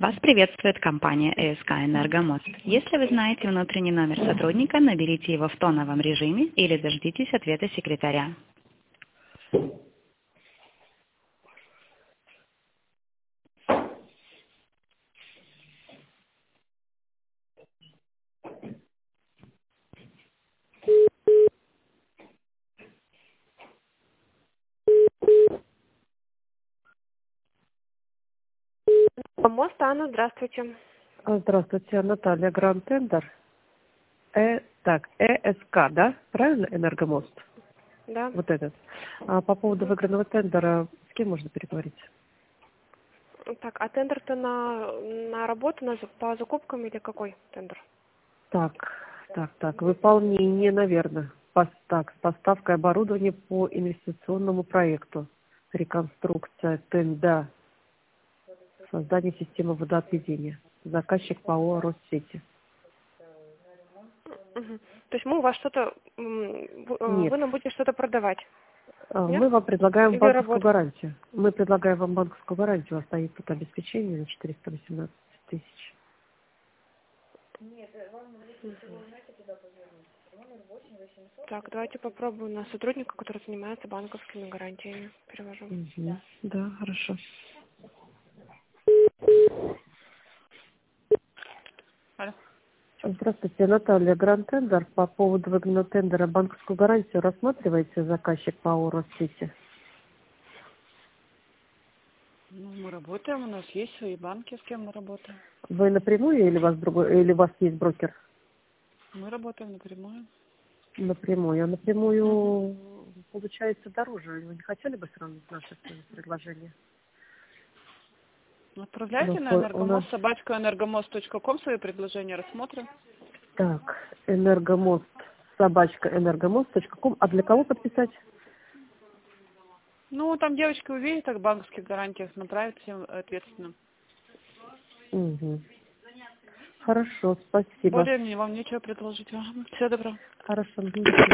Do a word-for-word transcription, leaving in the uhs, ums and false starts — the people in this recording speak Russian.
Вас приветствует компания ЭСК «Энергомост». Если вы знаете внутренний номер сотрудника, наберите его в тоновом режиме или дождитесь ответа секретаря. Мост, Анна, здравствуйте. А, Здравствуйте, Наталья, Гранд Тендер. Э, так, ЭСК, да? Правильно, Энергомост? Да. Вот этот. А по поводу выигранного тендера, с кем можно переговорить? Так, а тендер-то на, на работу, на, за- по закупкам или какой тендер? Так, так, так, выполнение, наверное. Пос- так, с поставкой оборудования по инвестиционному проекту. Реконструкция тенда. Создание системы водоотведения. Заказчик ПАО «Россети». Мгм. То есть мы у вас что-то, м, вы э, Нет. вы нам будете что-то продавать, А, нет? Мы вам предлагаем Или банковскую работать? гарантию. Мы предлагаем вам банковскую гарантию. У вас стоит тут обеспечение на четыреста восемнадцать тысяч. Так, давайте попробуем на сотрудника, который занимается банковскими гарантиями. Перевожу. Мгм. Да, хорошо. Алло. Здравствуйте, Наталья, Гранд Тендер. По поводу выгнанного тендера банковскую гарантию рассматриваете заказчик ПАО «Россети»? Ну, мы работаем, у нас есть свои банки, с кем мы работаем. Вы напрямую или у вас другой, или у вас есть брокер? Мы работаем напрямую. Напрямую. А Мгм. напрямую получается дороже. Вы не хотели бы сравнить наши предложения? У нас, Отправляйте на у нас энергомост, собачка энергомост точка ком свои предложения, рассмотрим. так, энергомост, собачка энергомост точка ком. А для кого подписать? Ну, там девочка увидит, так в банковских гарантиях направит всем ответственно. Угу. Хорошо, спасибо. Более мне вам нечего предложить. Всего доброго. Хорошо, до свидания.